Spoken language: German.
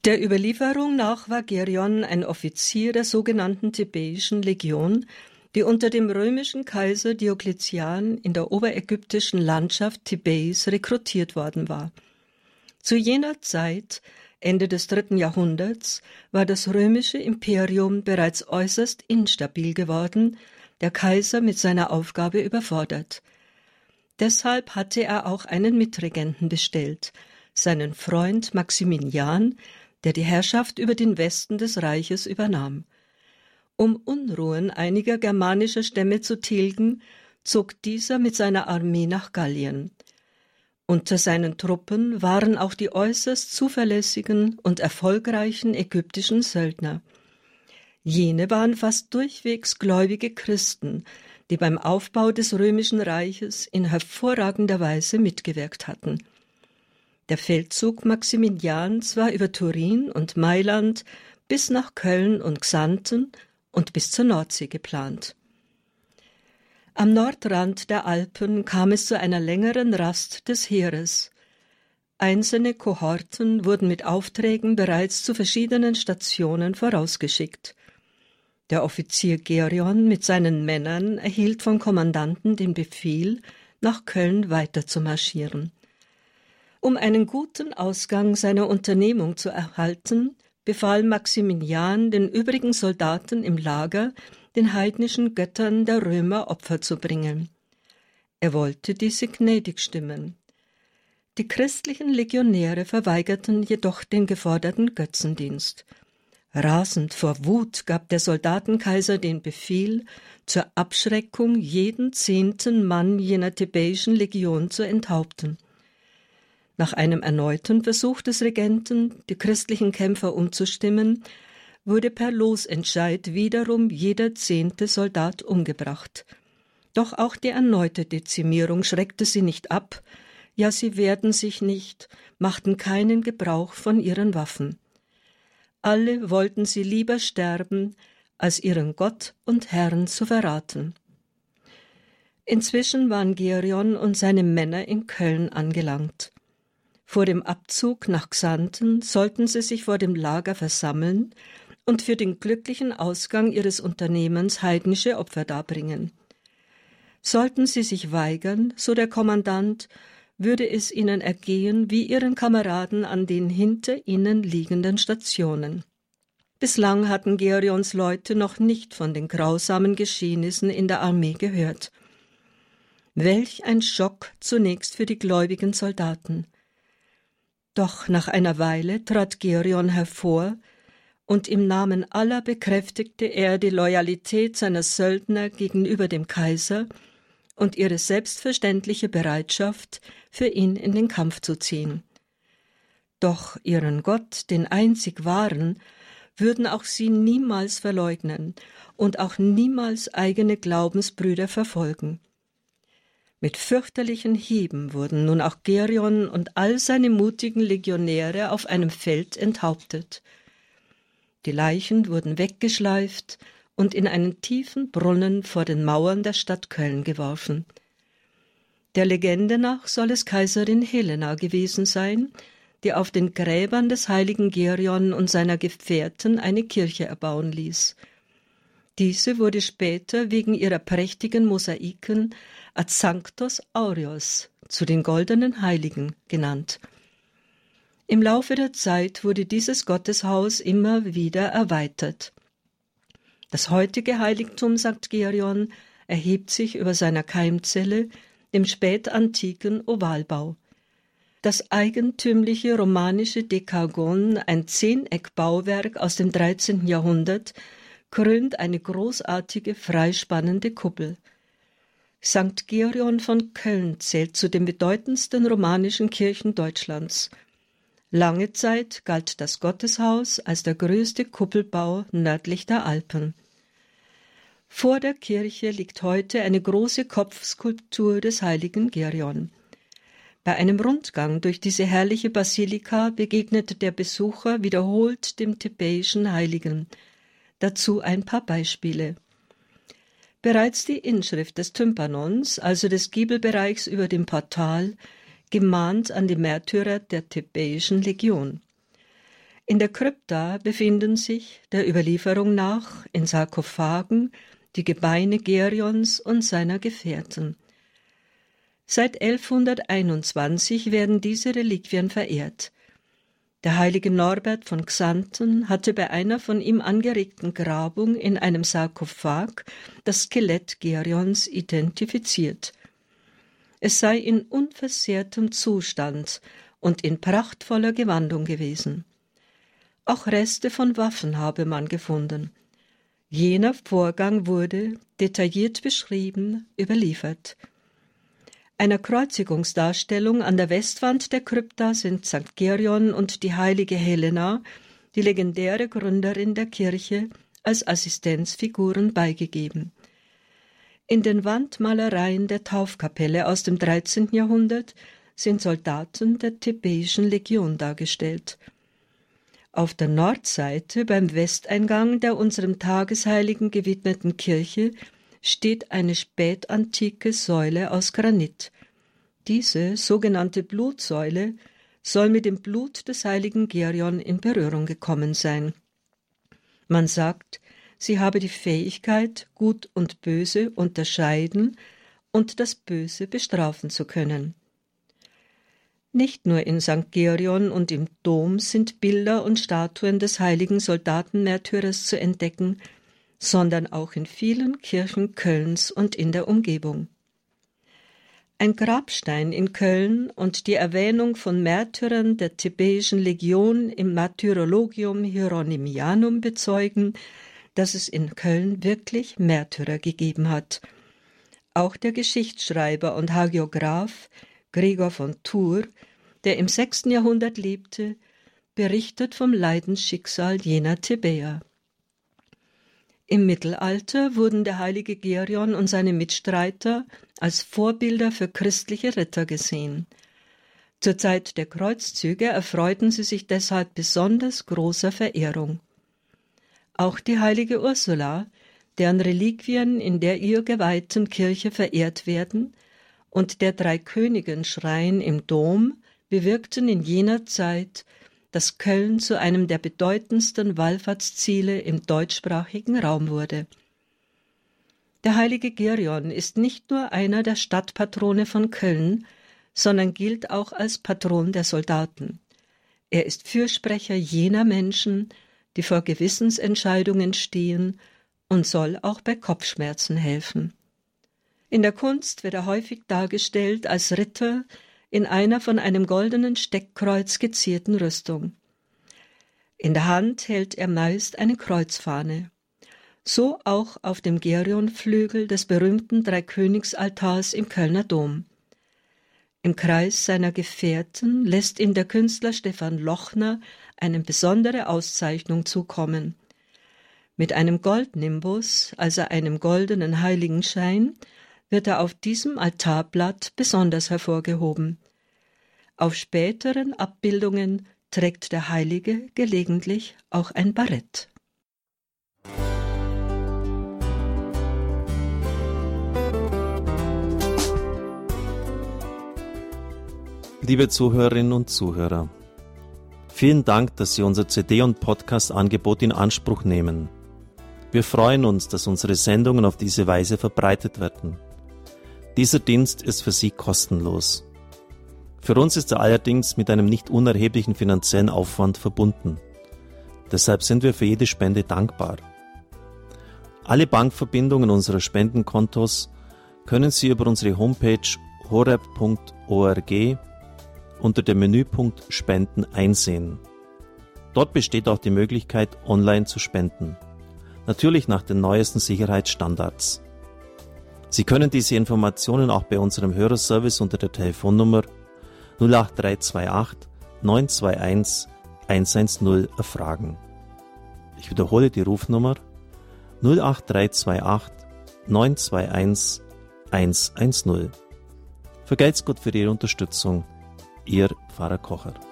Der Überlieferung nach war Gerion ein Offizier der sogenannten Thebäischen Legion, die unter dem römischen Kaiser Diokletian in der oberägyptischen Landschaft Thebais rekrutiert worden war. Zu jener Zeit, Ende des 3. Jahrhunderts, war das römische Imperium bereits äußerst instabil geworden, der Kaiser mit seiner Aufgabe überfordert. Deshalb hatte er auch einen Mitregenten bestellt, seinen Freund Maximilian, der die Herrschaft über den Westen des Reiches übernahm. Um Unruhen einiger germanischer Stämme zu tilgen, zog dieser mit seiner Armee nach Gallien. Unter seinen Truppen waren auch die äußerst zuverlässigen und erfolgreichen ägyptischen Söldner. Jene waren fast durchwegs gläubige Christen, die beim Aufbau des römischen Reiches in hervorragender Weise mitgewirkt hatten. Der Feldzug Maximilians war über Turin und Mailand bis nach Köln und Xanten und bis zur Nordsee geplant. Am Nordrand der Alpen kam es zu einer längeren Rast des Heeres. Einzelne Kohorten wurden mit Aufträgen bereits zu verschiedenen Stationen vorausgeschickt. Der Offizier Gerion mit seinen Männern erhielt vom Kommandanten den Befehl, nach Köln weiter zu marschieren. Um einen guten Ausgang seiner Unternehmung zu erhalten, befahl Maximilian den übrigen Soldaten im Lager, den heidnischen Göttern der Römer Opfer zu bringen. Er wollte diese gnädig stimmen. Die christlichen Legionäre verweigerten jedoch den geforderten Götzendienst. Rasend vor Wut gab der Soldatenkaiser den Befehl, zur Abschreckung jeden 10. Mann jener thebäischen Legion zu enthaupten. Nach einem erneuten Versuch des Regenten, die christlichen Kämpfer umzustimmen, wurde per Losentscheid wiederum jeder 10. Soldat umgebracht. Doch auch die erneute Dezimierung schreckte sie nicht ab, ja, sie wehrten sich nicht, machten keinen Gebrauch von ihren Waffen. Alle wollten sie lieber sterben, als ihren Gott und Herrn zu verraten. Inzwischen waren Gerion und seine Männer in Köln angelangt. Vor dem Abzug nach Xanten sollten sie sich vor dem Lager versammeln und für den glücklichen Ausgang ihres Unternehmens heidnische Opfer darbringen. Sollten sie sich weigern, so der Kommandant, würde es ihnen ergehen wie ihren Kameraden an den hinter ihnen liegenden Stationen. Bislang hatten Gerions Leute noch nicht von den grausamen Geschehnissen in der Armee gehört. Welch ein Schock zunächst für die gläubigen Soldaten. Doch nach einer Weile trat Gerion hervor, und im Namen aller bekräftigte er die Loyalität seiner Söldner gegenüber dem Kaiser und ihre selbstverständliche Bereitschaft, für ihn in den Kampf zu ziehen. Doch ihren Gott, den einzig wahren, würden auch sie niemals verleugnen und auch niemals eigene Glaubensbrüder verfolgen. Mit fürchterlichen Hieben wurden nun auch Gerion und all seine mutigen Legionäre auf einem Feld enthauptet. Die Leichen wurden weggeschleift und in einen tiefen Brunnen vor den Mauern der Stadt Köln geworfen. Der Legende nach soll es Kaiserin Helena gewesen sein, die auf den Gräbern des heiligen Gerion und seiner Gefährten eine Kirche erbauen ließ. Diese wurde später wegen ihrer prächtigen Mosaiken ad Sanctos Aureos, zu den goldenen Heiligen, genannt. Im Laufe der Zeit wurde dieses Gotteshaus immer wieder erweitert. Das heutige Heiligtum St. Gerion erhebt sich über seiner Keimzelle, dem spätantiken Ovalbau. Das eigentümliche romanische Dekagon, ein Zehneckbauwerk aus dem 13. Jahrhundert, krönt eine großartige, freispannende Kuppel. St. Gerion von Köln zählt zu den bedeutendsten romanischen Kirchen Deutschlands. Lange Zeit galt das Gotteshaus als der größte Kuppelbau nördlich der Alpen. Vor der Kirche liegt heute eine große Kopfskulptur des heiligen Gerion. Bei einem Rundgang durch diese herrliche Basilika begegnet der Besucher wiederholt dem thebäischen Heiligen. Dazu ein paar Beispiele. Bereits die Inschrift des Tympanons, also des Giebelbereichs über dem Portal, gemahnt an die Märtyrer der thebäischen Legion. In der Krypta befinden sich, der Überlieferung nach, in Sarkophagen die Gebeine Gerions und seiner Gefährten. Seit 1121 werden diese Reliquien verehrt. Der heilige Norbert von Xanten hatte bei einer von ihm angeregten Grabung in einem Sarkophag das Skelett Gerions identifiziert. Es sei in unversehrtem Zustand und in prachtvoller Gewandung gewesen. Auch Reste von Waffen habe man gefunden. Jener Vorgang wurde, detailliert beschrieben, überliefert. Einer Kreuzigungsdarstellung an der Westwand der Krypta sind St. Gerion und die heilige Helena, die legendäre Gründerin der Kirche, als Assistenzfiguren beigegeben. In den Wandmalereien der Taufkapelle aus dem 13. Jahrhundert sind Soldaten der Thebäischen Legion dargestellt. Auf der Nordseite beim Westeingang der unserem Tagesheiligen gewidmeten Kirche steht eine spätantike Säule aus Granit. Diese sogenannte Blutsäule soll mit dem Blut des heiligen Gerion in Berührung gekommen sein. Man sagt, sie habe die Fähigkeit, Gut und Böse unterscheiden und das Böse bestrafen zu können. Nicht nur in St. Gerion und im Dom sind Bilder und Statuen des heiligen Soldatenmärtyrers zu entdecken, sondern auch in vielen Kirchen Kölns und in der Umgebung. Ein Grabstein in Köln und die Erwähnung von Märtyrern der Thebäischen Legion im Martyrologium Hieronymianum bezeugen, dass es in Köln wirklich Märtyrer gegeben hat. Auch der Geschichtsschreiber und Hagiograph Gregor von Tours, der im 6. Jahrhundert lebte, berichtet vom Leidensschicksal jener Thebäer. Im Mittelalter wurden der heilige Gerion und seine Mitstreiter als Vorbilder für christliche Ritter gesehen. Zur Zeit der Kreuzzüge erfreuten sie sich deshalb besonders großer Verehrung. Auch die heilige Ursula, deren Reliquien in der ihr geweihten Kirche verehrt werden, und der Dreikönigenschrein im Dom bewirkten in jener Zeit, dass Köln zu einem der bedeutendsten Wallfahrtsziele im deutschsprachigen Raum wurde. Der heilige Gerion ist nicht nur einer der Stadtpatrone von Köln, sondern gilt auch als Patron der Soldaten. Er ist Fürsprecher jener Menschen, die vor Gewissensentscheidungen stehen, und soll auch bei Kopfschmerzen helfen. In der Kunst wird er häufig dargestellt als Ritter in einer von einem goldenen Steckkreuz gezierten Rüstung. In der Hand hält er meist eine Kreuzfahne. So auch auf dem Gerionflügel des berühmten Dreikönigsaltars im Kölner Dom. Im Kreis seiner Gefährten lässt ihm der Künstler Stefan Lochner eine besondere Auszeichnung zukommen. Mit einem Goldnimbus, also einem goldenen Heiligenschein, wird er auf diesem Altarblatt besonders hervorgehoben. Auf späteren Abbildungen trägt der Heilige gelegentlich auch ein Barett. Liebe Zuhörerinnen und Zuhörer, vielen Dank, dass Sie unser CD- und Podcast-Angebot in Anspruch nehmen. Wir freuen uns, dass unsere Sendungen auf diese Weise verbreitet werden. Dieser Dienst ist für Sie kostenlos. Für uns ist er allerdings mit einem nicht unerheblichen finanziellen Aufwand verbunden. Deshalb sind wir für jede Spende dankbar. Alle Bankverbindungen unserer Spendenkontos können Sie über unsere Homepage horeb.org unter dem Menüpunkt Spenden einsehen. Dort besteht auch die Möglichkeit, online zu spenden. Natürlich nach den neuesten Sicherheitsstandards. Sie können diese Informationen auch bei unserem Hörerservice unter der Telefonnummer 08328 921 110 erfragen. Ich wiederhole die Rufnummer 08328 921 110. Vergelt's Gott für Ihre Unterstützung. Ihr Pfarrer Kocher.